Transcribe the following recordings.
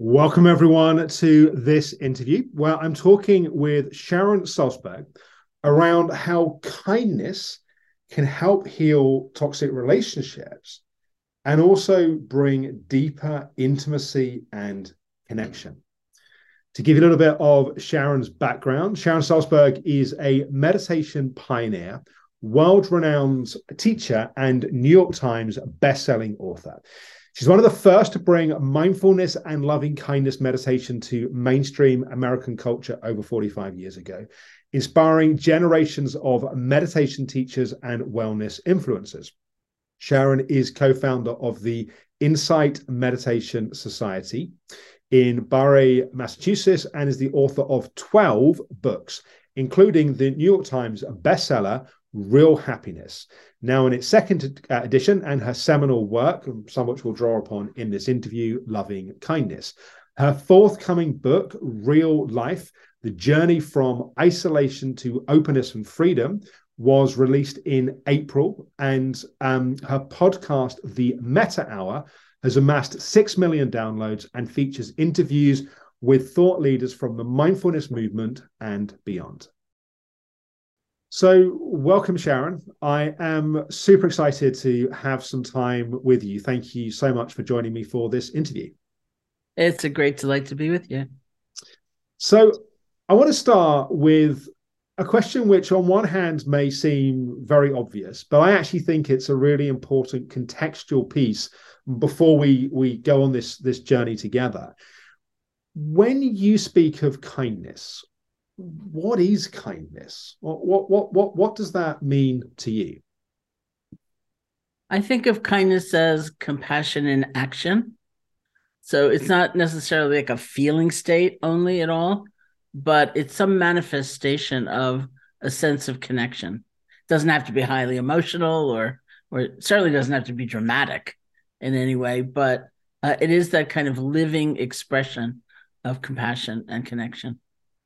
Welcome, everyone, to this interview where I'm talking with Sharon Salzberg around how kindness can help heal toxic relationships and also bring deeper intimacy and connection. To give you a little bit of Sharon's background, Sharon Salzberg is a meditation pioneer, world-renowned teacher, and New York Times best-selling author. She's one of the first to bring mindfulness and loving kindness meditation to mainstream American culture over 45 years ago, inspiring generations of meditation teachers and wellness influencers. Sharon is co-founder of the Insight Meditation Society in Barre, Massachusetts, and is the author of 12 books, including the New York Times bestseller, Real Happiness, now in its second edition, and her seminal work, some which we'll draw upon in this interview, Loving Kindness. Her forthcoming book, Real Life, The Journey from Isolation to Openness and Freedom, was released in April, and her podcast, The Meta Hour, has amassed 6 million downloads and features interviews with thought leaders from the mindfulness movement and beyond. So welcome, Sharon. I am super excited to have some time with you. Thank you so much for joining me for this interview. It's a great delight to be with you. So I want to start with a question which on one hand may seem very obvious, but I actually think it's a really important contextual piece before we go on this journey together. When you speak of kindness, what is kindness? What does that mean to you? I think of kindness as compassion in action. So it's not necessarily like a feeling state only at all, but it's some manifestation of a sense of connection. It doesn't have to be highly emotional or it certainly doesn't have to be dramatic in any way, but it is that kind of living expression of compassion and connection.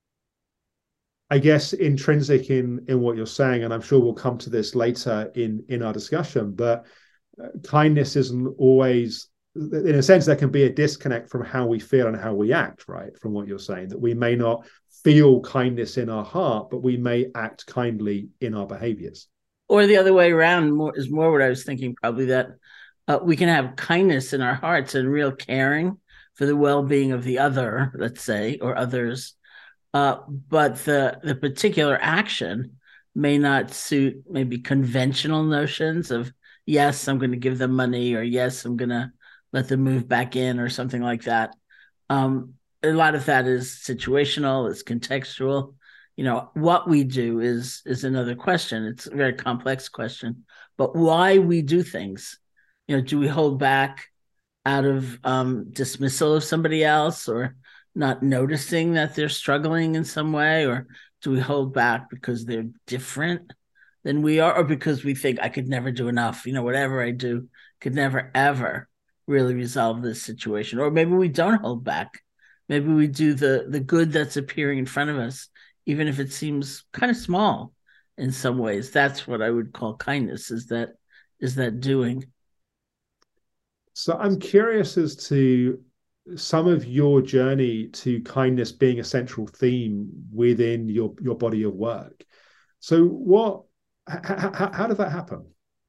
I guess intrinsic in what you're saying, and I'm sure we'll come to this later in our discussion, but kindness isn't always, in a sense, there can be a disconnect from how we feel and how we act, right? From what you're saying, that we may not feel kindness in our heart, but we may act kindly in our behaviors. Or the other way around is more what I was thinking, probably that we can have kindness in our hearts and real caring for the well-being of the other, let's say, or others. But the particular action may not suit maybe conventional notions of, yes, I'm going to give them money, or yes, I'm going to let them move back in, or something like that. A lot of that is situational, it's contextual. You know, what we do is another question. It's a very complex question. But why we do things, do we hold back out of dismissal of somebody else, or not noticing that they're struggling in some way, or do we hold back because they're different than we are, or because we think I could never do enough, whatever I do could never, ever really resolve this situation? Or maybe we don't hold back. Maybe we do the good that's appearing in front of us, even if it seems kind of small in some ways. That's what I would call kindness, is that doing. So I'm curious as to some of your journey to kindness being a central theme within your body of work. So how did that happen?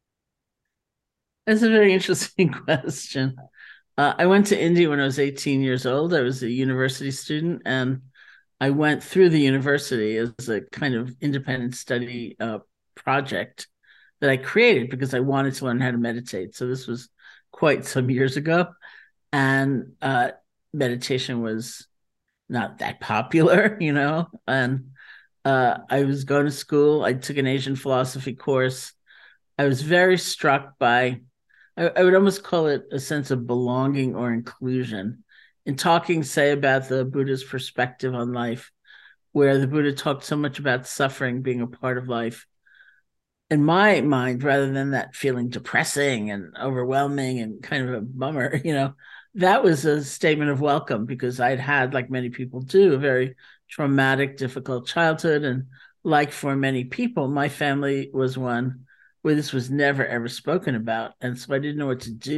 That's a very interesting question. I went to India when I was 18 years old. I was a university student, and I went through the university as a kind of independent study project that I created because I wanted to learn how to meditate. So this was quite some years ago. And meditation was not that popular, and I was going to school. I took an Asian philosophy course. I was very struck by, I would almost call it a sense of belonging or inclusion in talking, say, about the Buddha's perspective on life, where the Buddha talked so much about suffering being a part of life. In my mind, rather than that feeling depressing and overwhelming and kind of a bummer, that was a statement of welcome, because I'd had, like many people do, a very traumatic, difficult childhood. And like for many people, my family was one where this was never, ever spoken about. And so I didn't know what to do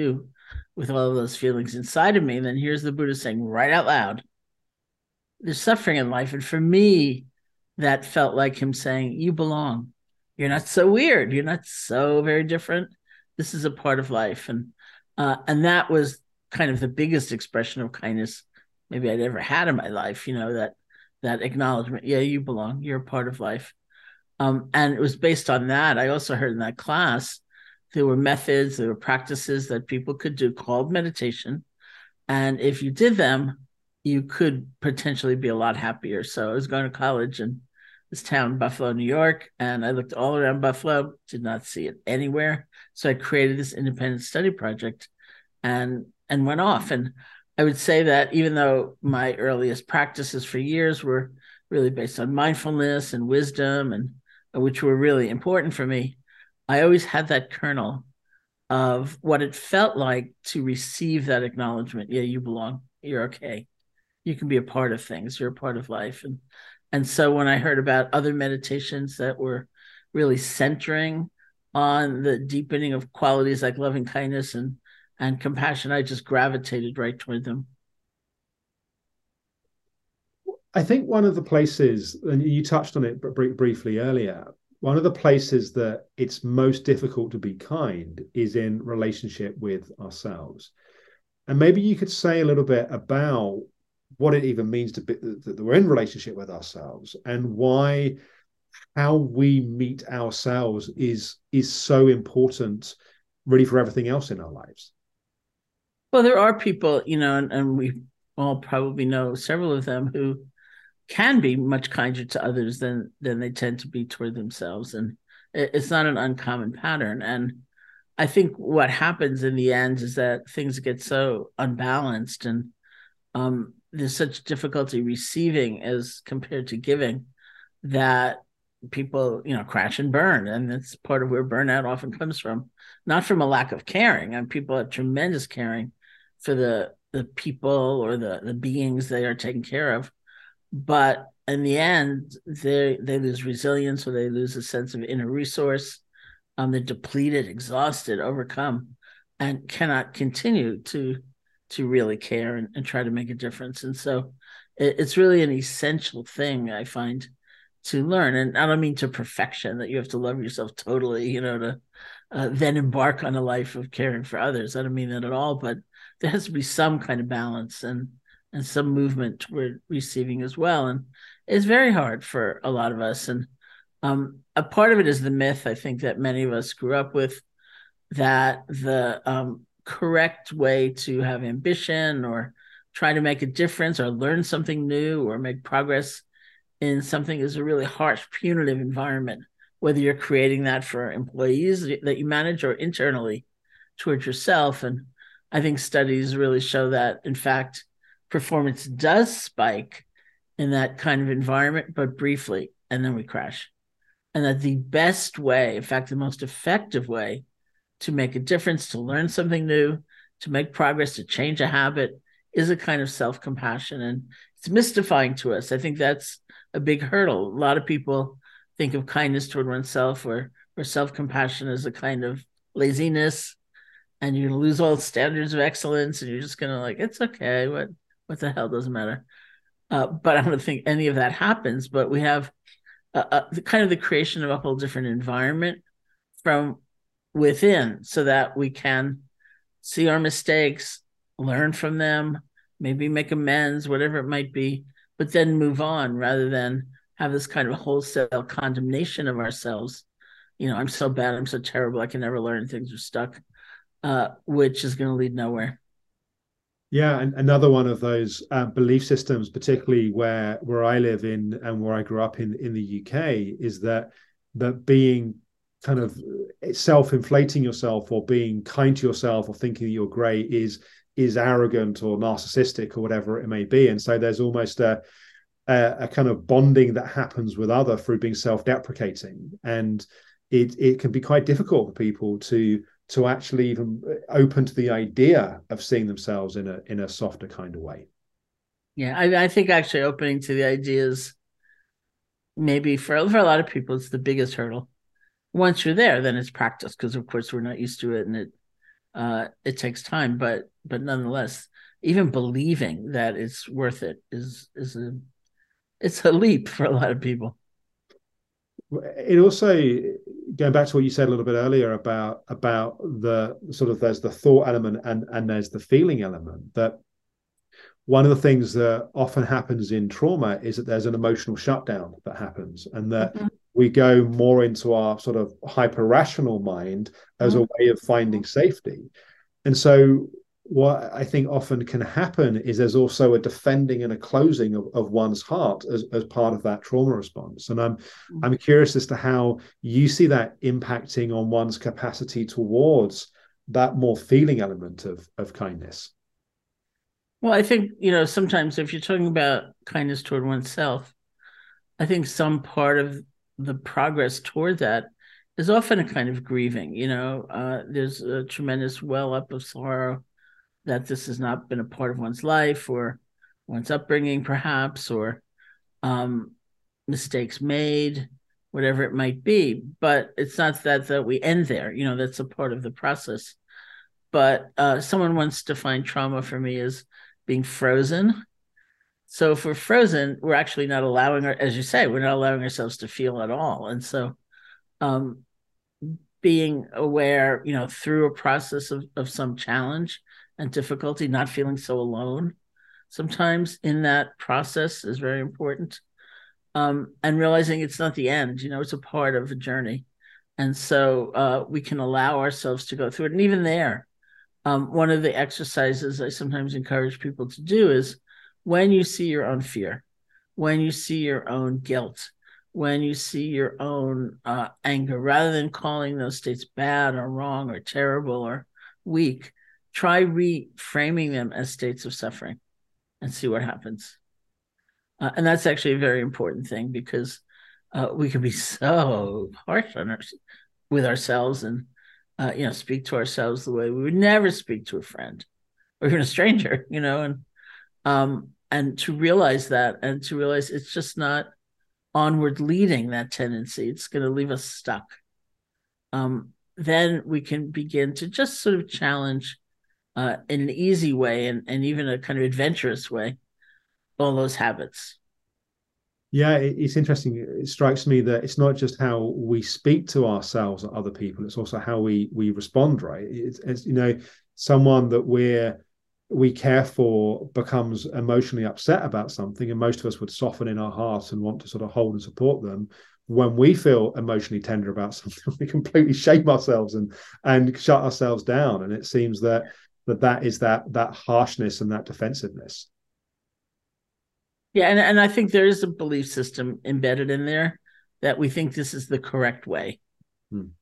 with all of those feelings inside of me. And then here's the Buddha saying right out loud, there's suffering in life. And for me, that felt like him saying, you belong. You're not so weird. You're not so very different. This is a part of life. And that was kind of the biggest expression of kindness maybe I'd ever had in my life, that acknowledgement. Yeah, you belong. You're a part of life. And it was based on that. I also heard in that class, there were methods, there were practices that people could do called meditation. And if you did them, you could potentially be a lot happier. So I was going to college in this town, Buffalo, New York, and I looked all around Buffalo, did not see it anywhere. So I created this independent study project and went off. And I would say that even though my earliest practices for years were really based on mindfulness and wisdom, and which were really important for me, I always had that kernel of what it felt like to receive that acknowledgement. Yeah, you belong. You're okay. You can be a part of things. You're a part of life. And so when I heard about other meditations that were really centering on the deepening of qualities like loving kindness and compassion, I just gravitated right toward them. I think one of the places, and you touched on it briefly earlier, one of the places that it's most difficult to be kind is in relationship with ourselves. And maybe you could say a little bit about what it even means to be that we're in relationship with ourselves, and why how we meet ourselves is so important really for everything else in our lives. Well, there are people, and we all probably know several of them who can be much kinder to others than they tend to be toward themselves. And it's not an uncommon pattern. And I think what happens in the end is that things get so unbalanced, and there's such difficulty receiving as compared to giving, that people, crash and burn. And that's part of where burnout often comes from, not from a lack of caring. And people have tremendous caring for the people or the beings they are taking care of. But in the end, they lose resilience, or they lose a sense of inner resource. They're depleted, exhausted, overcome, and cannot continue to really care and try to make a difference. And so it's really an essential thing, I find, to learn. And I don't mean to perfection, that you have to love yourself totally, to then embark on a life of caring for others. I don't mean that at all, but there has to be some kind of balance and some movement toward receiving as well. And it's very hard for a lot of us. And a part of it is the myth, I think, that many of us grew up with, that the correct way to have ambition or try to make a difference or learn something new or make progress in something is a really harsh, punitive environment, whether you're creating that for employees that you manage or internally towards yourself. And I think studies really show that, in fact, performance does spike in that kind of environment, but briefly, and then we crash. And that the best way, in fact, the most effective way to make a difference, to learn something new, to make progress, to change a habit, is a kind of self-compassion. And it's mystifying to us. I think that's a big hurdle. A lot of people think of kindness toward oneself or self-compassion as a kind of laziness, and you're going to lose all standards of excellence, and you're just going to it's okay. What the hell, doesn't matter. But I don't think any of that happens. But we have the kind of the creation of a whole different environment from within, so that we can see our mistakes, learn from them, maybe make amends, whatever it might be, but then move on, rather than have this kind of wholesale condemnation of ourselves. I'm so bad, I'm so terrible, I can never learn, things are stuck, which is going to lead nowhere. Yeah, and another one of those belief systems, particularly where I live in and where I grew up in the UK, is that being kind of self-inflating yourself, or being kind to yourself, or thinking that you're great is arrogant or narcissistic or whatever it may be. And so there's almost a kind of bonding that happens with other through being self-deprecating, and it can be quite difficult for people to actually even open to the idea of seeing themselves in a softer kind of way. Yeah, I think actually opening to the ideas, maybe for a lot of people, it's the biggest hurdle. Once you're there, then it's practice, because of course we're not used to it, and It takes time, but nonetheless, even believing that it's worth it is it's a leap for a lot of people. It also, going back to what you said a little bit earlier about the sort of, there's the thought element and there's the feeling element, that one of the things that often happens in trauma is that there's an emotional shutdown that happens, and that Mm-hmm. we go more into our sort of hyper rational mind as a Mm-hmm. way of finding safety. And so what I think often can happen is there's also a defending and a closing of one's heart as part of that trauma response. And I'm curious as to how you see that impacting on one's capacity towards that more feeling element of kindness. Well, I think, sometimes if you're talking about kindness toward oneself, I think some part of the progress toward that is often a kind of grieving. There's a tremendous well up of sorrow that this has not been a part of one's life or one's upbringing, perhaps, or um, mistakes made, whatever it might be. But it's not that we end there. That's a part of the process. But someone once defined trauma for me as being frozen. So if we're frozen, we're actually not allowing as you say, we're not allowing ourselves to feel at all. And so um, being aware, through a process of some challenge and difficulty, not feeling so alone sometimes in that process is very important. And realizing it's not the end, it's a part of a journey. And so we can allow ourselves to go through it. And even there, one of the exercises I sometimes encourage people to do is when you see your own fear, when you see your own guilt, when you see your own anger, rather than calling those states bad or wrong or terrible or weak, try reframing them as states of suffering and see what happens. And that's actually a very important thing because we can be so harsh with ourselves and speak to ourselves the way we would never speak to a friend or even a stranger, and to realize that and to realize it's just not onward leading that tendency. It's going to leave us stuck. Then we can begin to just sort of challenge in an easy way and even a kind of adventurous way all those habits. Yeah, it's interesting. It strikes me that it's not just how we speak to ourselves or other people; it's also how we respond. Right? It's someone that we care for becomes emotionally upset about something, and most of us would soften in our hearts and want to sort of hold and support them. When we feel emotionally tender about something, we completely shame ourselves and shut ourselves down. And it seems that is that harshness and that defensiveness. Yeah, and I think there is a belief system embedded in there that we think this is the correct way, Hmm.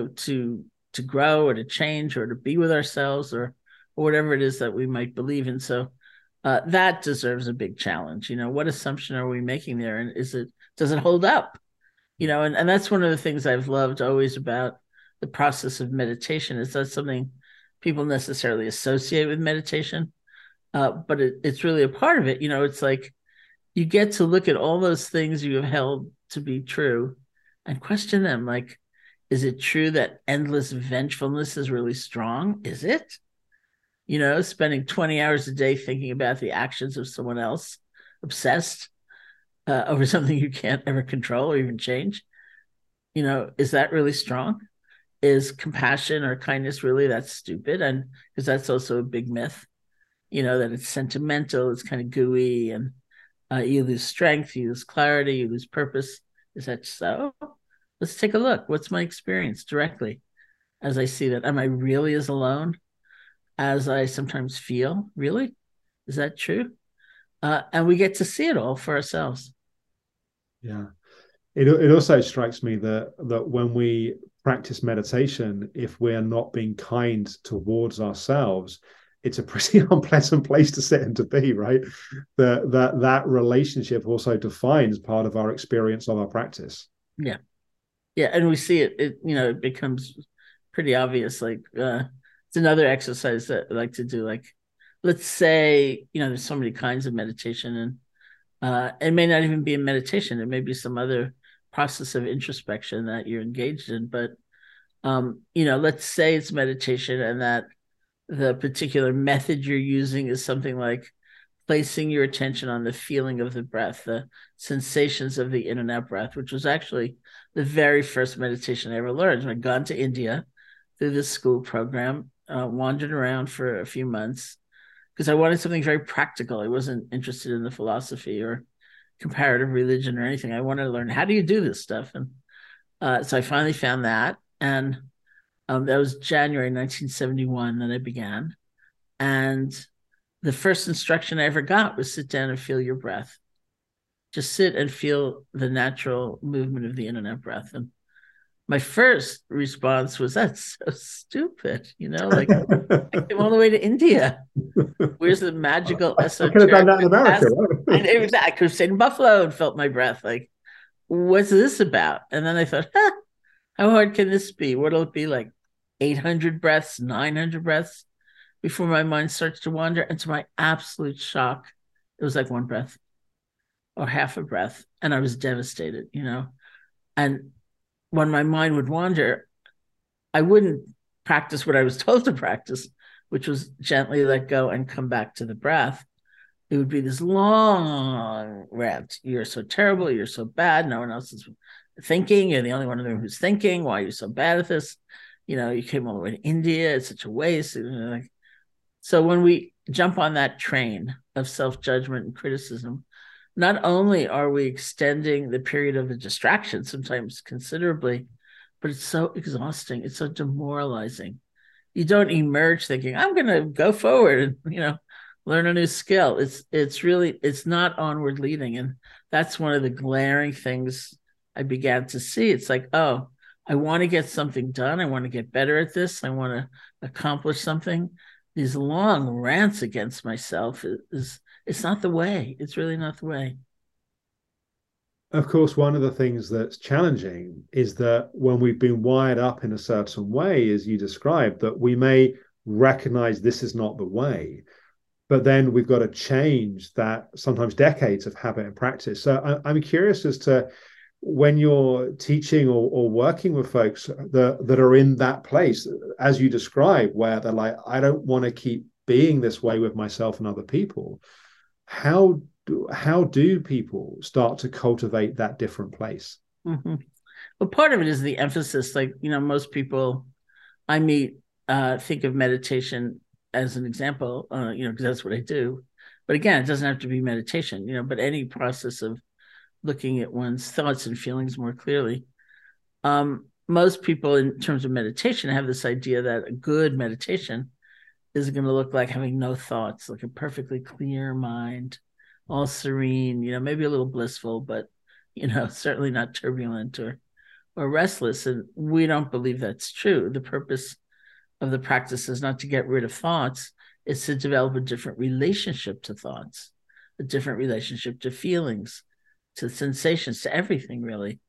to grow or to change or to be with ourselves or whatever it is that we might believe in. So that deserves a big challenge. What assumption are we making there, and does it hold up? And that's one of the things I've loved always about the process of meditation is that something people necessarily associate with meditation, but it's really a part of it. It's like you get to look at all those things you have held to be true and question them. Like, is it true that endless vengefulness is really strong? Is it? Spending 20 hours a day thinking about the actions of someone else, obsessed over something you can't ever control or even change. Is that really strong? Is compassion or kindness really that stupid? And because that's also a big myth, that it's sentimental, it's kind of gooey, and you lose strength, you lose clarity, you lose purpose. Is that so? Let's take a look. What's my experience directly as I see that? Am I really as alone as I sometimes feel? Really? Is that true? And we get to see it all for ourselves. Yeah. It also strikes me that when we practice meditation, if we're not being kind towards ourselves, it's a pretty unpleasant place to sit and to be, right? That relationship also defines part of our experience of our practice. Yeah. Yeah. And we see it, it becomes pretty obvious. Like, it's another exercise that I like to do. Like, let's say, there's so many kinds of meditation, and it may not even be a meditation. It may be some other process of introspection that you're engaged in. But let's say it's meditation and that the particular method you're using is something like placing your attention on the feeling of the breath, the sensations of the in and out breath, which was actually the very first meditation I ever learned. I'd gone to India through this school program, wandered around for a few months because I wanted something very practical. I wasn't interested in the philosophy or comparative religion or anything. I wanted to learn, how do you do this stuff? And so I finally found that. And that was January 1971 that I began. And the first instruction I ever got was sit down and feel your breath. Just sit and feel the natural movement of the in and out breath. And my first response was, that's so stupid. Like I came all the way to India. Where's the magical esoteric? I could have done that in America. Right? I could have stayed in Buffalo and felt my breath. Like, what's this about? And then I thought, how hard can this be? What'll it be like? 800 breaths, 900 breaths before my mind starts to wander. And to my absolute shock, it was like one breath or half a breath. And I was devastated, And when my mind would wander, I wouldn't practice what I was told to practice, which was gently let go and come back to the breath. It would be this long rant. You're so terrible. You're so bad. No one else is thinking. You're the only one of them who's thinking. Why are you so bad at this? You came all the way to India. It's such a waste. So when we jump on that train of self-judgment and criticism, not only are we extending the period of the distraction, sometimes considerably, but it's so exhausting. It's so demoralizing. You don't emerge thinking, I'm going to go forward and, learn a new skill. It's not onward leading. And that's one of the glaring things I began to see. It's like, oh, I want to get something done. I want to get better at this. I want to accomplish something. These long rants against myself it's not the way. It's really not the way. Of course, one of the things that's challenging is that when we've been wired up in a certain way, as you described, that we may recognize this is not the way, but then we've got to change that sometimes decades of habit and practice. So I'm curious as to when you're teaching or working with folks that are in that place, as you describe, where they're like, I don't want to keep being this way with myself and other people. How do people start to cultivate that different place? Mm-hmm. Well, part of it is the emphasis. Like, most people I meet think of meditation as an example, because that's what I do. But again, it doesn't have to be meditation, but any process of looking at one's thoughts and feelings more clearly. Most people, in terms of meditation, have this idea that a good meditation is going to look like having no thoughts, like a perfectly clear mind, all serene, maybe a little blissful, but, certainly not turbulent or restless. And we don't believe that's true. The purpose of the practice is not to get rid of thoughts. It's to develop a different relationship to thoughts, a different relationship to feelings, to sensations, to everything, really.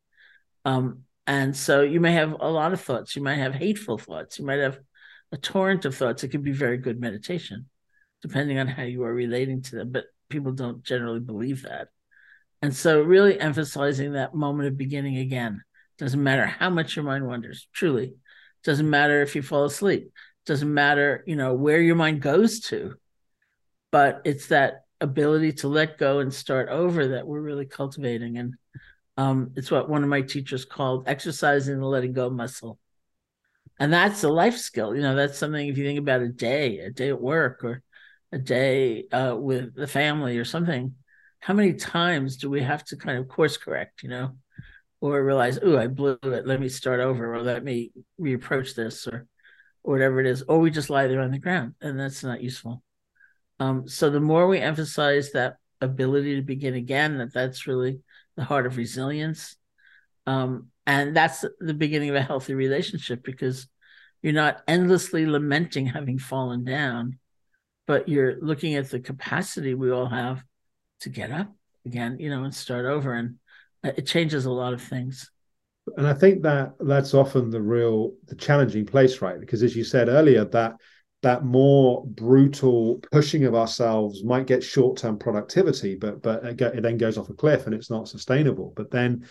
And so you may have a lot of thoughts. You might have hateful thoughts. You might have a torrent of thoughts. It could be very good meditation, depending on how you are relating to them. But people don't generally believe that. And so really emphasizing that moment of beginning again. Doesn't matter how much your mind wanders, truly. Doesn't matter if you fall asleep. Doesn't matter, where your mind goes to. But it's that ability to let go and start over that we're really cultivating. And it's what one of my teachers called exercising the letting go muscle. And that's a life skill. That's something, if you think about a day at work or a day with the family or something, how many times do we have to kind of course correct, or realize, oh, I blew it, let me start over, or let me reapproach this, or whatever it is, or we just lie there on the ground, and that's not useful. So the more we emphasize that ability to begin again, that's really the heart of resilience. And that's the beginning of a healthy relationship, because you're not endlessly lamenting having fallen down, but you're looking at the capacity we all have to get up again, and start over. And it changes a lot of things. And I think that's often the challenging place, right? Because as you said earlier, that more brutal pushing of ourselves might get short-term productivity, but it then goes off a cliff and it's not sustainable. But then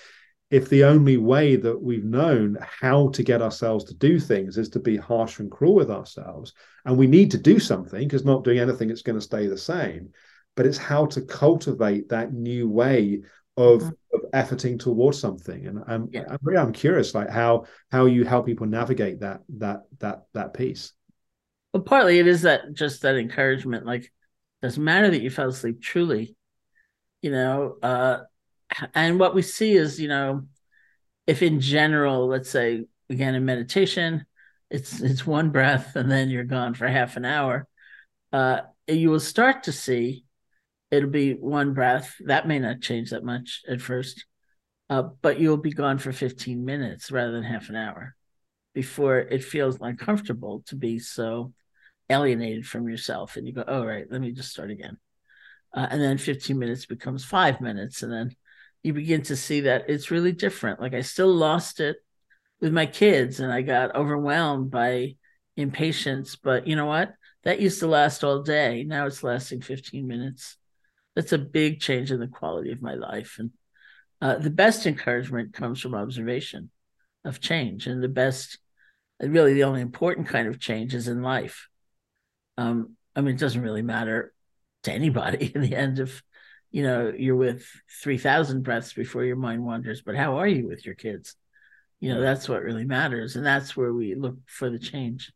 if the only way that we've known how to get ourselves to do things is to be harsh and cruel with ourselves, and we need to do something, because not doing anything it's going to stay the same, but it's how to cultivate that new way of efforting towards something. And I'm curious, like how you help people navigate that piece. Well, partly it is that just that encouragement. Like, it doesn't matter that you fell asleep truly, you know. And what we see is, you know, if in general, let's say again in meditation, it's one breath and then you're gone for half an hour. You will start to see it'll be one breath. That may not change that much at first, but you'll be gone for 15 minutes rather than half an hour before it feels uncomfortable to be so alienated from yourself. And you go, oh, right, let me just start again. And then 15 minutes becomes 5 minutes. And then you begin to see that it's really different. Like, I still lost it with my kids and I got overwhelmed by impatience. But you know what? That used to last all day. Now it's lasting 15 minutes. That's a big change in the quality of my life. And the best encouragement comes from observation of change. And the best, really the only important kind of change is in life. I mean, it doesn't really matter to anybody in the end if, you know, you're with 3,000 breaths before your mind wanders, but how are you with your kids? You know, that's what really matters. And that's where we look for the change.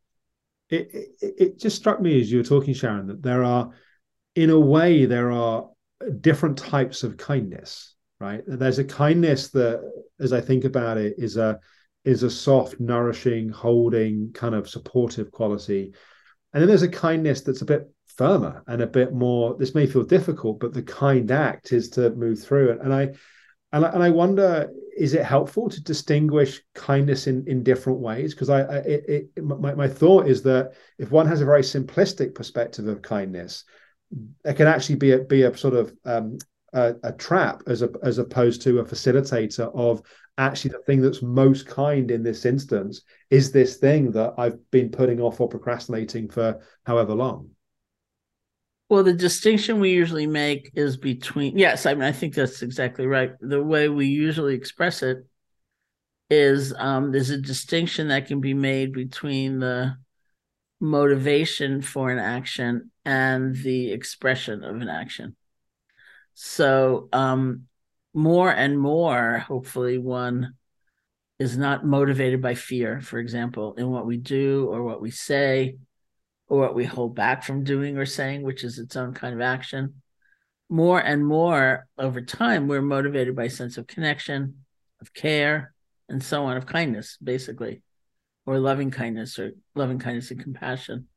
It just struck me as you were talking, Sharon, that in a way, there are different types of kindness, right? There's a kindness that, as I think about it, is a soft, nourishing, holding, kind of supportive quality. And then there's a kindness that's a bit firmer and a bit more, this may feel difficult, but the kind act is to move through it. And I wonder, is it helpful to distinguish kindness in different ways? Because my thought is that if one has a very simplistic perspective of kindness, it can actually be a sort of a trap as opposed to a facilitator of actually the thing that's most kind in this instance is this thing that I've been putting off or procrastinating for however long. Well, the distinction we usually make is between, yes, I mean, I think that's exactly right. The way we usually express it is there's a distinction that can be made between the motivation for an action and the expression of an action. So more and more, hopefully, one is not motivated by fear, for example, in what we do or what we say or what we hold back from doing or saying, which is its own kind of action. More and more over time, we're motivated by a sense of connection, of care, and so on, of kindness, basically, or loving kindness and compassion.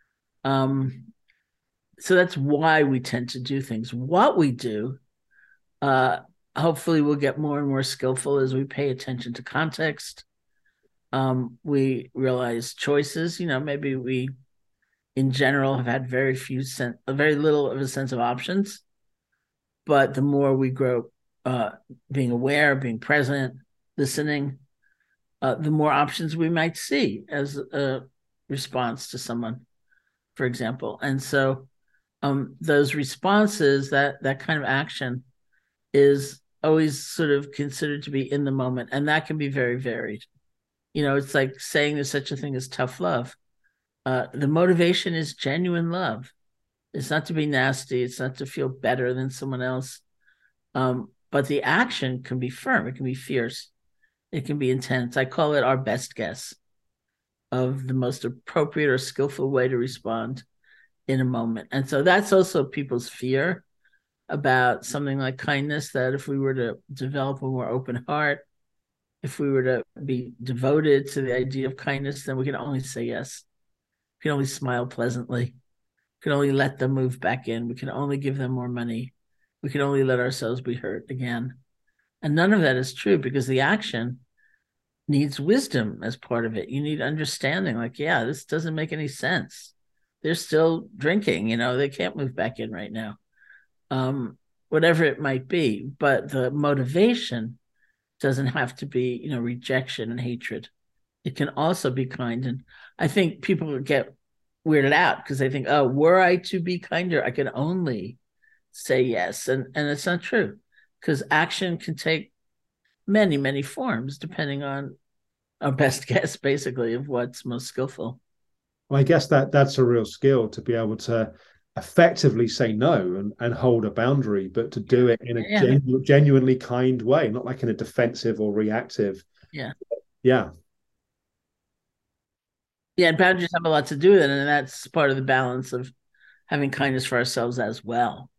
So that's why we tend to do things. What we do, hopefully we'll get more and more skillful as we pay attention to context. We realize choices, you know, maybe we in general have had very little of a sense of options. But the more we grow being aware, being present, listening, the more options we might see as a response to someone, for example. And so those responses, that kind of action is always sort of considered to be in the moment. And that can be very varied. You know, it's like saying there's such a thing as tough love. The motivation is genuine love. It's not to be nasty. It's not to feel better than someone else. But the action can be firm. It can be fierce. It can be intense. I call it our best guess of the most appropriate or skillful way to respond in a moment. And so that's also people's fear about something like kindness, that if we were to develop a more open heart, if we were to be devoted to the idea of kindness, then we can only say yes. We can only smile pleasantly. We can only let them move back in. We can only give them more money. We can only let ourselves be hurt again. And none of that is true, because the action needs wisdom as part of it. You need understanding, like, yeah, this doesn't make any sense. They're still drinking, you know, they can't move back in right now. Whatever it might be. But the motivation doesn't have to be, you know, rejection and hatred. It can also be kind. And I think people get weirded out because they think, oh, were I to be kinder, I can only say yes. And it's not true, because action can take many, many forms, depending on our best guess, basically, of what's most skillful. Well, I guess that's a real skill to be able to effectively say no and hold a boundary, but to do it in a Yeah. genuinely kind way, not like in a defensive or reactive. Yeah. Yeah. Yeah. And boundaries have a lot to do with it. And that's part of the balance of having kindness for ourselves as well.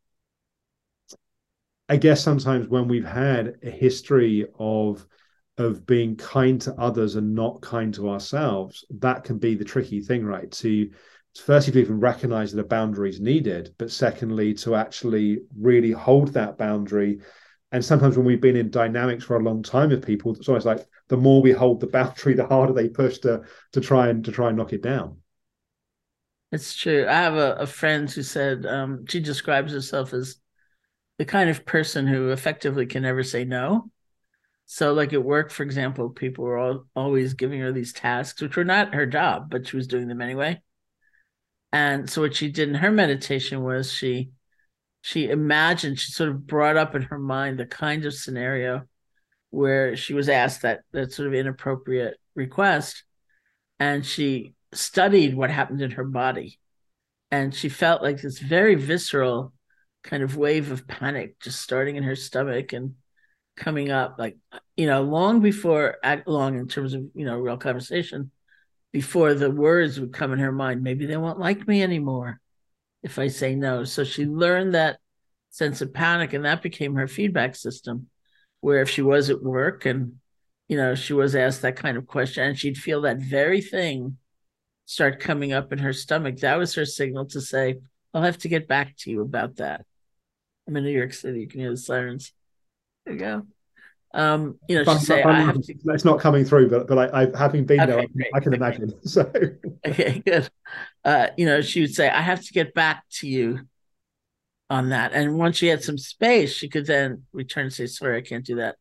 I guess sometimes when we've had a history of being kind to others and not kind to ourselves, that can be the tricky thing, right? To firstly to even recognize that a boundary is needed, but secondly to actually really hold that boundary. And sometimes when we've been in dynamics for a long time with people, it's always like the more we hold the boundary, the harder they push to try and knock it down. It's true. I have a friend who said she describes herself as the kind of person who effectively can never say no. So, like at work, for example, people were always giving her these tasks, which were not her job, but she was doing them anyway. And so, what she did in her meditation was she imagined, she sort of brought up in her mind the kind of scenario where she was asked that sort of inappropriate request, and she studied what happened in her body, and she felt like this very visceral kind of wave of panic just starting in her stomach and coming up, like, long before, long in terms of, real conversation, before the words would come in her mind. Maybe they won't like me anymore if I say no. So she learned that sense of panic, and that became her feedback system, where if she was at work and, she was asked that kind of question and she'd feel that very thing start coming up in her stomach, that was her signal to say, I'll have to get back to you about that. I'm in New York City. You can hear the sirens. There you go. She'd say, I have to. It's not coming through, but I having been there, Okay, great. I can imagine. So Okay, good. She would say, I have to get back to you on that. And once she had some space, she could then return and say, sorry, I can't do that.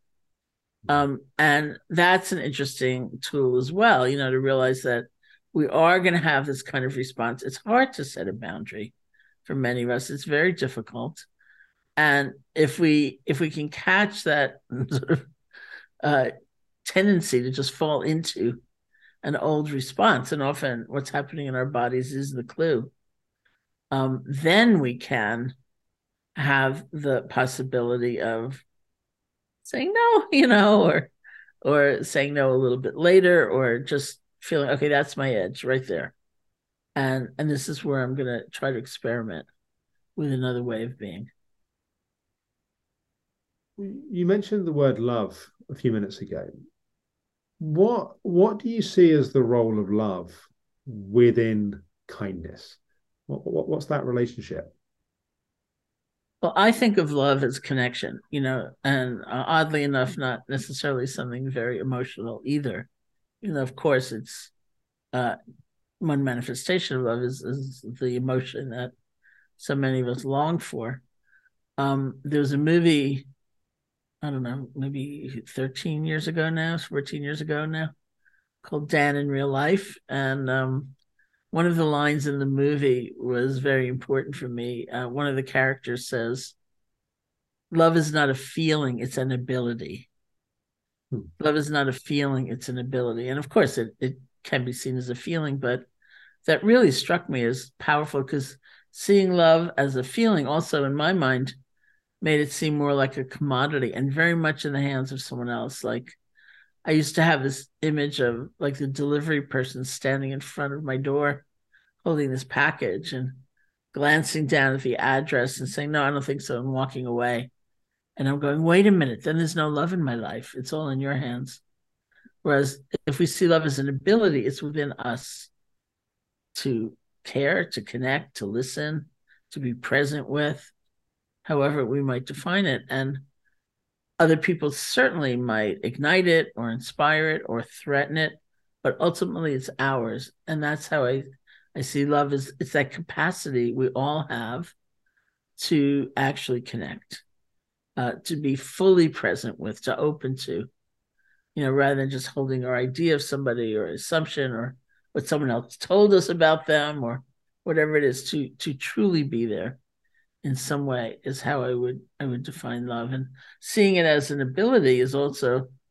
And that's an interesting tool as well, to realize that we are going to have this kind of response. It's hard to set a boundary for many of us. It's very difficult. And if we can catch that sort of tendency to just fall into an old response, and often what's happening in our bodies is the clue, then we can have the possibility of saying no, or saying no a little bit later, or just feeling, okay, that's my edge right there. And this is where I'm going to try to experiment with another way of being. you mentioned the word love a few minutes ago. What do you see as the role of love within kindness? What's that relationship? Well, I think of love as connection, and oddly enough, not necessarily something very emotional either. Of course, it's uh, one manifestation of love is the emotion that so many of us long for. There was a movie, I don't know, maybe 13 years ago now, 14 years ago now, called Dan in Real Life. And one of the lines in the movie was very important for me. One of the characters says, love is not a feeling, it's an ability. Love is not a feeling, it's an ability. And of course, it can be seen as a feeling, but that really struck me as powerful, because seeing love as a feeling also, in my mind, made it seem more like a commodity and very much in the hands of someone else. Like, I used to have this image of like the delivery person standing in front of my door holding this package and glancing down at the address and saying, no, I don't think so, and walking away. And I'm going, wait a minute, then there's no love in my life. It's all in your hands. Whereas if we see love as an ability, it's within us to care, to connect, to listen, to be present with, however we might define it. And other people certainly might ignite it or inspire it or threaten it, but ultimately it's ours. And that's how I see love as it's that capacity we all have to actually connect, to be fully present with, to open to, rather than just holding our idea of somebody or assumption or what someone else told us about them or whatever it is, to truly be there in some way is how I would define love. And seeing it as an ability is also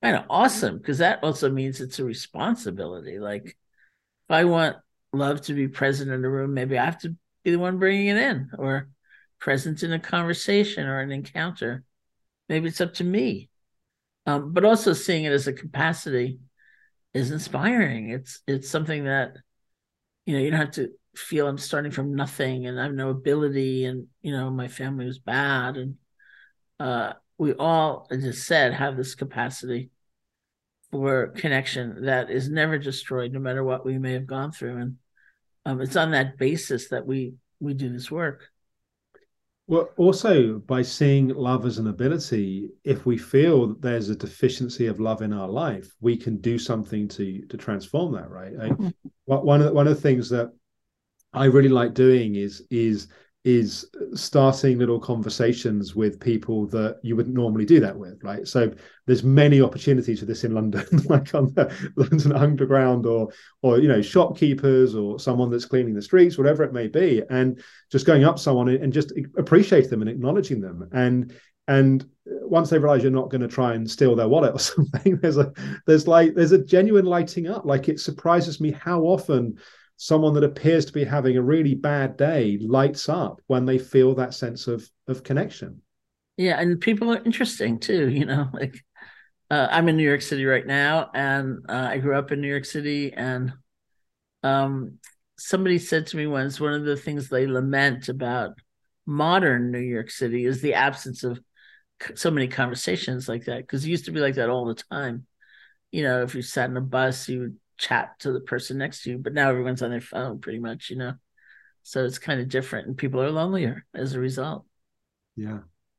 kind of awesome, because that also means it's a responsibility. Like if I want love to be present in the room, maybe I have to be the one bringing it in, or present in a conversation or an encounter. Maybe it's up to me. But also seeing it as a capacity is inspiring. It's something that, you don't have to feel I'm starting from nothing and I have no ability, and my family was bad, and we all, as I said, have this capacity for connection that is never destroyed, no matter what we may have gone through. And it's on that basis that we do this work. Well, also by seeing love as an ability, if we feel that there's a deficiency of love in our life, we can do something to transform that, right? One of the things that I really like doing is starting little conversations with people that you wouldn't normally do that with, right? So there's many opportunities for this in London, like on the London Underground, or shopkeepers, or someone that's cleaning the streets, whatever it may be, and just going up to someone and just appreciate them and acknowledging them. And once they realize you're not going to try and steal their wallet or something, there's a genuine lighting up. Like, it surprises me how often someone that appears to be having a really bad day lights up when they feel that sense of connection. Yeah, and people are interesting too. Like I'm in New York City right now, and I grew up in New York City, and somebody said to me once, one of the things they lament about modern New York City is the absence of so many conversations like that, because it used to be like that all the time. If you sat in a bus, you would chat to the person next to you, but now everyone's on their phone pretty much. So it's kind of different, and people are lonelier as a result. Yeah.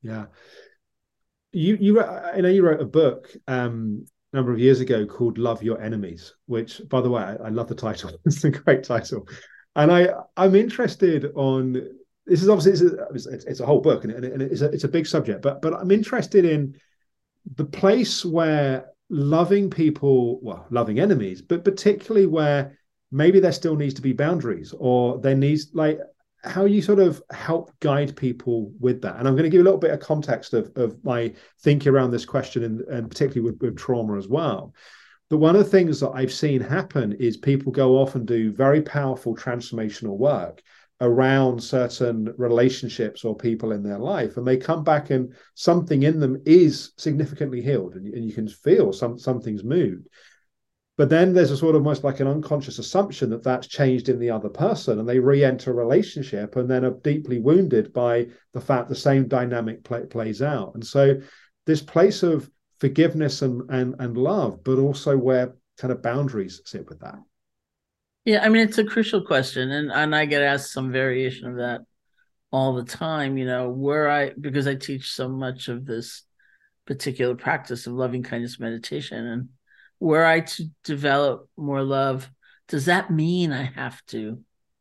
I know you wrote a book a number of years ago called Love Your Enemies, which, by the way, I love the title. It's a great title. And I'm interested on, this is obviously, it's a whole book, and it's a big subject, but I'm interested in the place where loving people, well, loving enemies, but particularly where maybe there still needs to be boundaries, or there needs, like, how you sort of help guide people with that. And I'm going to give a little bit of context of my thinking around this question, and particularly with trauma as well. But one of the things that I've seen happen is people go off and do very powerful transformational work around certain relationships or people in their life, and they come back and something in them is significantly healed, and you can feel something's moved. But then there's a sort of almost like an unconscious assumption that that's changed in the other person, and they re-enter a relationship and then are deeply wounded by the fact the same dynamic plays out. And so this place of forgiveness and love, but also where kind of boundaries sit with that. Yeah, I mean, it's a crucial question, and I get asked some variation of that all the time. Because I teach so much of this particular practice of loving kindness meditation, and were I to develop more love, does that mean I have to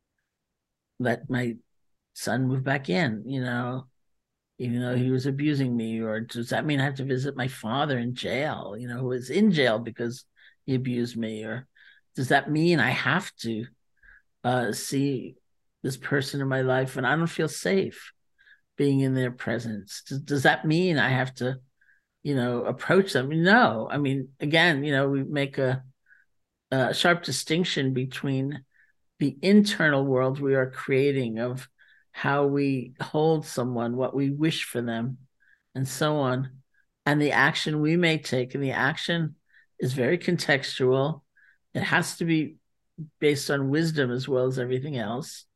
let my son move back in, even though he was abusing me? Or does that mean I have to visit my father in jail, who was in jail because he abused me? Or does that mean I have to see this person in my life and I don't feel safe being in their presence? Does that mean I have to approach them? No. I mean, again, we make a sharp distinction between the internal world we are creating of how we hold someone, what we wish for them, and so on, and the action we may take. And the action is very contextual. It has to be based on wisdom as well as everything else,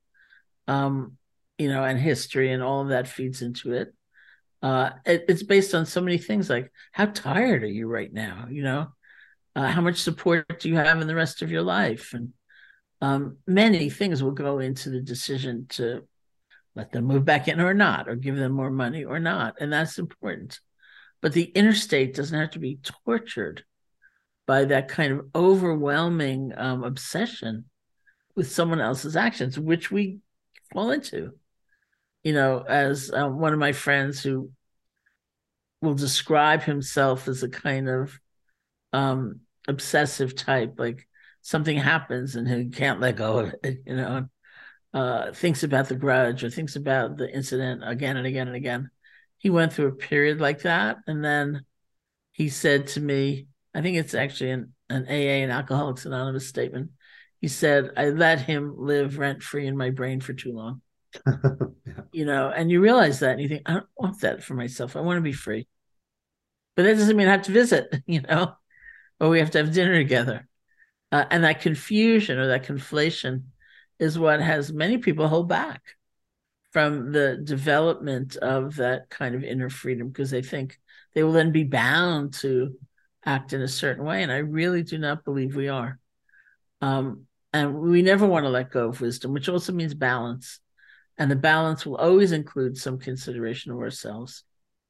and history, and all of that feeds into it. It's based on so many things, like how tired are you right now? How much support do you have in the rest of your life? And many things will go into the decision to let them move back in or not, or give them more money or not. And that's important. But the inner state doesn't have to be tortured by that kind of overwhelming obsession with someone else's actions, which we fall into. As one of my friends who will describe himself as a kind of obsessive type, like something happens and he can't let go of it, thinks about the grudge or thinks about the incident again and again and again. He went through a period like that, and then he said to me, I think it's actually an AA and Alcoholics Anonymous statement. He said, I let him live rent free in my brain for too long. Yeah. And you realize that and you think, I don't want that for myself. I want to be free. But that doesn't mean I have to visit, or we have to have dinner together. And that confusion or that conflation is what has many people hold back from the development of that kind of inner freedom because they think they will then be bound to act in a certain way. And I really do not believe we are. And we never want to let go of wisdom, which also means balance. And the balance will always include some consideration of ourselves.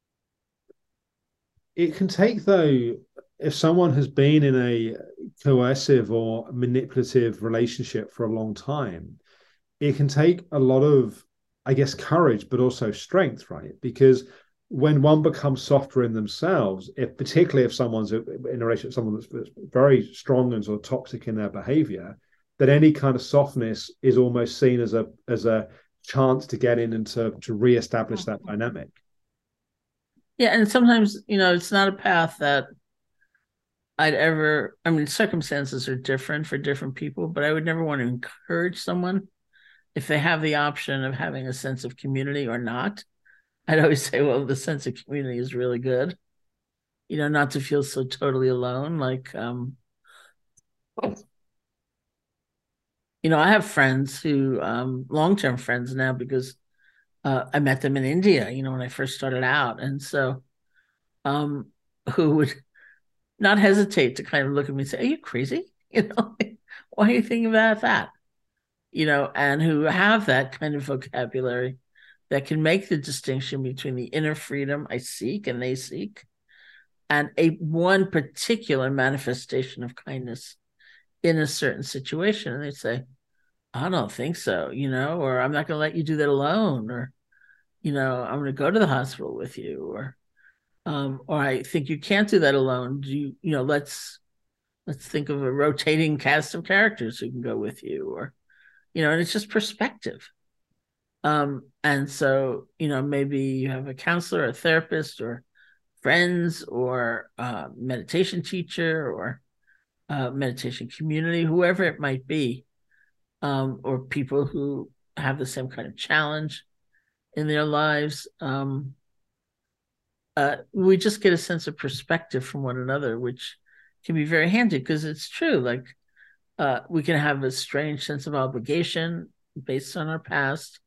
It can take, though, if someone has been in a coercive or manipulative relationship for a long time, it can take a lot of, I guess, courage, but also strength, right? Because when one becomes softer in themselves, if particularly if someone's in a relationship, someone that's very strong and sort of toxic in their behavior, that any kind of softness is almost seen as a chance to get in and to reestablish that dynamic. Yeah, and sometimes, it's not a path that I mean, circumstances are different for different people, but I would never want to encourage someone if they have the option of having a sense of community or not. I'd always say, well, the sense of community is really good, not to feel so totally alone. I have friends who, long-term friends now, because I met them in India, when I first started out. And so, um, who would not hesitate to kind of look at me and say, are you crazy? Why are you thinking about that? And who have that kind of vocabulary that can make the distinction between the inner freedom I seek and they seek and a one particular manifestation of kindness in a certain situation. And they say, I don't think so, or I'm not going to let you do that alone, or, I'm going to go to the hospital with you, or I think you can't do that alone. Let's think of a rotating cast of characters who can go with you, or, and it's just perspective. And so, maybe you have a counselor, a therapist, or friends, or meditation teacher, or meditation community, whoever it might be, or people who have the same kind of challenge in their lives. We just get a sense of perspective from one another, which can be very handy because it's true. Like we can have a strange sense of obligation based on our past,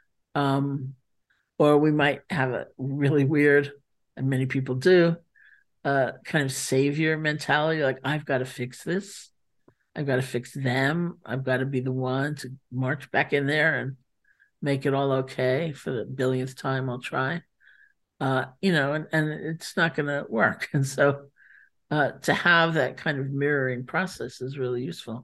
or we might have a really weird, and many people do, kind of savior mentality. Like I've got to fix this. I've got to fix them. I've got to be the one to march back in there and make it all okay for the billionth time. I'll try. And it's not going to work. And so to have that kind of mirroring process is really useful.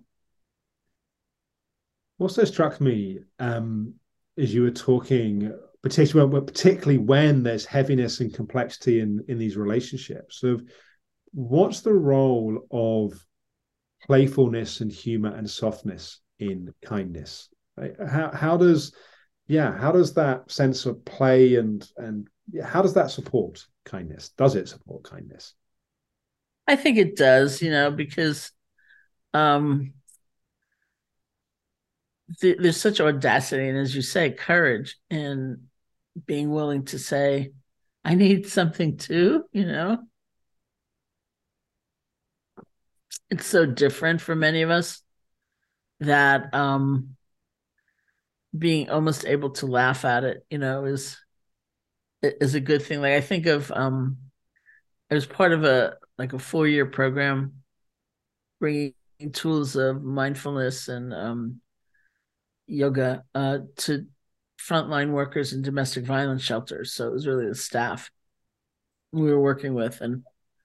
Also struck me as you were talking, particularly when there's heaviness and complexity in these relationships, of what's the role of playfulness and humor and softness in kindness? Right? How does that sense of play and how does that support kindness? Does it support kindness? I think it does, because um, there's such audacity and, as you say, courage in being willing to say, I need something too, It's so different for many of us that being almost able to laugh at it, is a good thing. Like I think of I was part of a 4-year program bringing tools of mindfulness and yoga to frontline workers in domestic violence shelters. So it was really the staff we were working with, and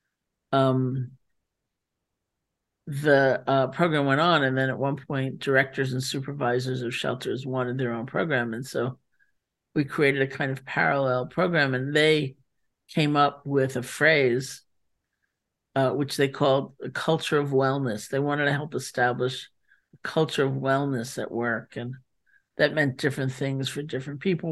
the program went on, and then at one point, directors and supervisors of shelters wanted their own program, and so we created a kind of parallel program, and they came up with a phrase which they called a culture of wellness. They wanted to help establish a culture of wellness at work, and that meant different things for different people.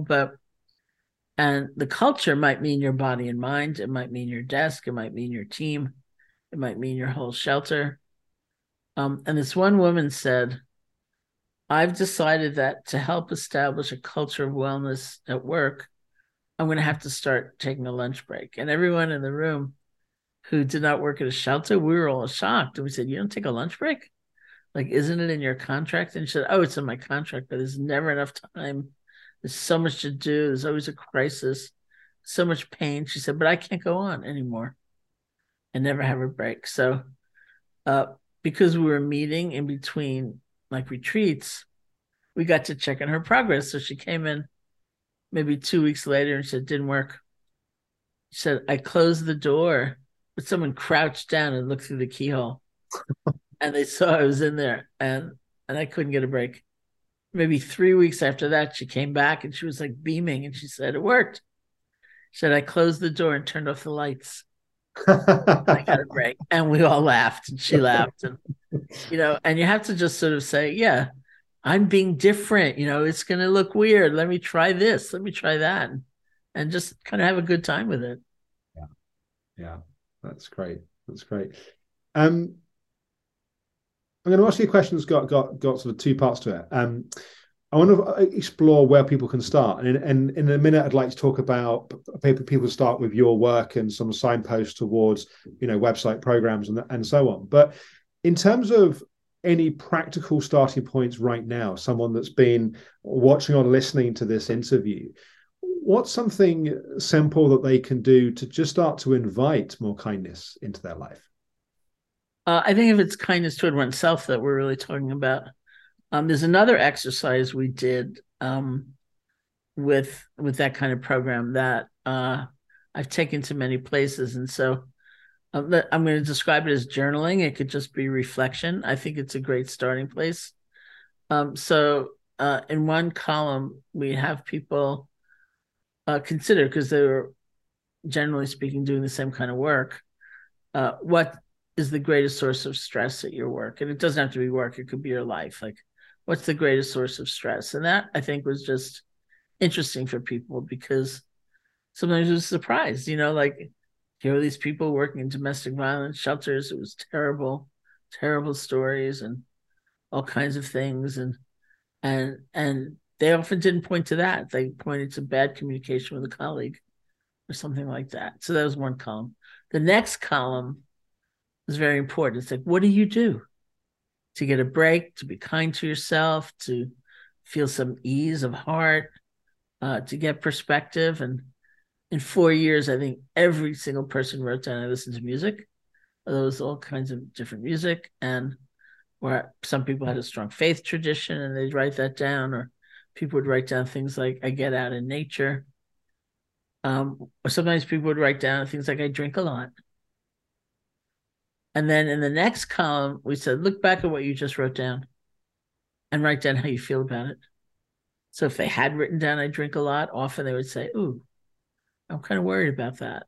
And the culture might mean your body and mind. It might mean your desk. It might mean your team. It It might mean your whole shelter. And this one woman said, I've decided that to help establish a culture of wellness at work, I'm going to have to start taking a lunch break. And everyone in the room who did not work at a shelter, we were all shocked. And we said, you don't take a lunch break? Like, isn't it in your contract? And she said, oh, it's in my contract, but there's never enough time. There's so much to do. There's always a crisis, so much pain. She said, but I can't go on anymore and never have a break. So because we were meeting in between like retreats, we got to check on her progress. So she came in maybe 2 weeks later and said, didn't work. She said, I closed the door, but someone crouched down and looked through the keyhole. And they saw I was in there, and I couldn't get a break. Maybe 3 weeks after that, she came back and she was like beaming, and she said, it worked. She said, I closed the door and turned off the lights. I got a break. And we all laughed, and she laughed. And, and you have to just sort of say, yeah, I'm being different. It's going to look weird. Let me try this. Let me try that. And just kind of have a good time with it. Yeah. That's great. I'm going to ask you a question that's got sort of two parts to it. I want to explore where people can start. And in a minute, I'd like to talk about people start with your work and some signposts towards, website programs and so on. But in terms of any practical starting points right now, someone that's been watching or listening to this interview, what's something simple that they can do to just start to invite more kindness into their life? I think if it's kindness toward oneself that we're really talking about, there's another exercise we did with that kind of program that I've taken to many places. And so I'm going to describe it as journaling. It could just be reflection. I think it's a great starting place. So in one column, we have people consider, because they were generally speaking doing the same kind of work, what is the greatest source of stress at your work? And it doesn't have to be work. It could be your life. Like, what's the greatest source of stress? And that, I think, was just interesting for people, because sometimes it was surprised, like, here are these people working in domestic violence shelters. It was terrible, terrible stories and all kinds of things. And they often didn't point to that. They pointed to bad communication with a colleague or something like that. So that was one column. The next column is very important. It's like, what do you do to get a break, to be kind to yourself, to feel some ease of heart, to get perspective? And in 4 years, I think every single person wrote down, I listened to music. There was all kinds of different music, and where some people had a strong faith tradition and they'd write that down, or people would write down things like, I get out in nature. Or sometimes people would write down things like, I drink a lot. And then in the next column, we said, look back at what you just wrote down and write down how you feel about it. So if they had written down, I drink a lot, often they would say, ooh, I'm kind of worried about that.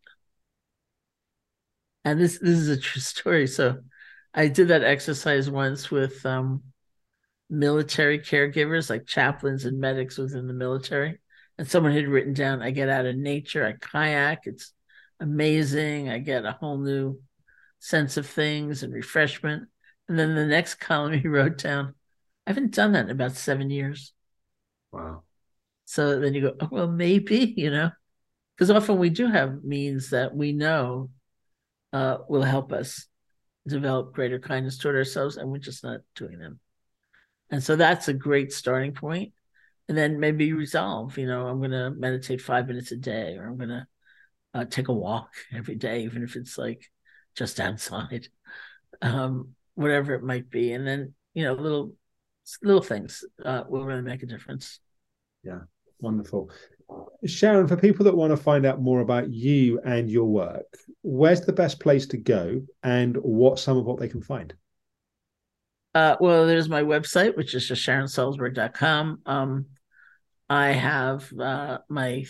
And this is a true story. So I did that exercise once with military caregivers, like chaplains and medics within the military. And someone had written down, I get out in nature, I kayak, it's amazing. I get a whole new sense of things and refreshment. And then the next column he wrote down, I haven't done that in about 7 years. Wow. So then you go, oh, well, maybe, because often we do have means that we know will help us develop greater kindness toward ourselves, and we're just not doing them. And so that's a great starting point. And then maybe resolve, I'm going to meditate 5 minutes a day, or I'm going to take a walk every day, even if it's like just outside, whatever it might be. And then, little things will really make a difference. Yeah, wonderful. Sharon, for people that want to find out more about you and your work, where's the best place to go, and what's some of what they can find? Well, there's my website, which is just SharonSalzberg.com. I have my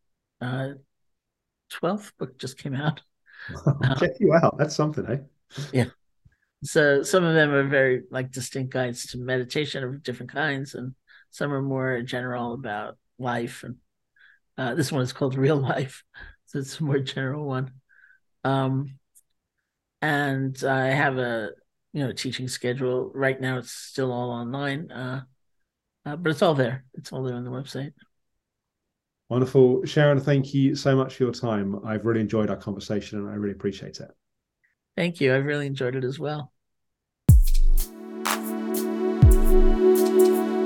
12th book just came out. Check you out. That's something, eh? Yeah. So some of them are very distinct guides to meditation of different kinds, and some are more general about life. And this one is called Real Life, so it's a more general one. and I have a teaching schedule. Right now, it's still all online, but it's all there. It's all there on the website. Wonderful. Sharon, thank you so much for your time. I've really enjoyed our conversation and I really appreciate it. Thank you. I've really enjoyed it as well.